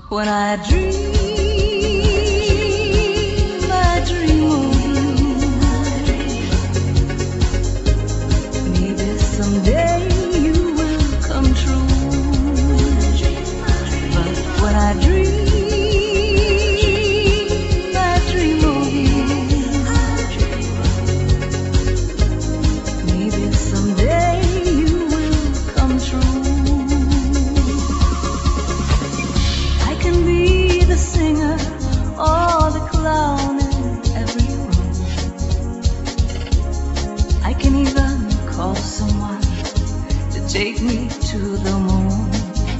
When I dream of you. Maybe someday you will come true. But when I dream of you, maybe someday you will come true. I can be the singer or the clown in every room. I can even call someone to take me to the moon.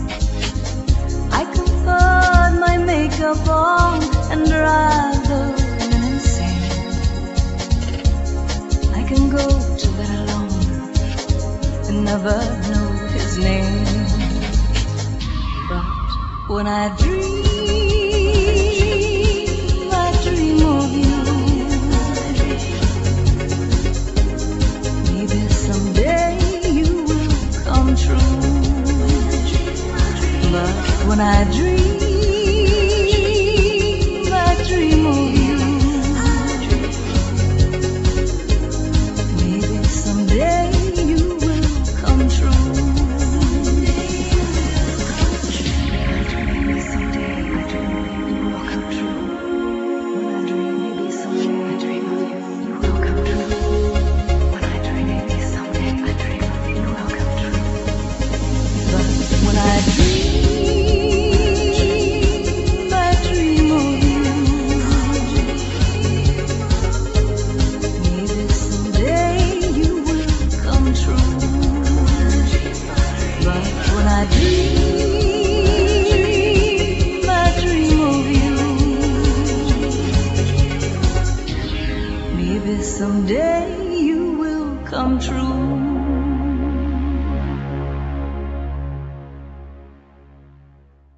I can put my makeup on and drive the women insane. I can go to bed alone and never know his name. But when I dream of you, maybe someday you will come true. But when I dream of you, maybe someday you will come true. Maybe someday I dream you will come true. When I dream, maybe someday I dream of you, you will come true. When I dream, maybe someday I dream of you, you will come true. But when I dream of you, maybe someday you will come true. But when I dream of you, maybe someday you will come true.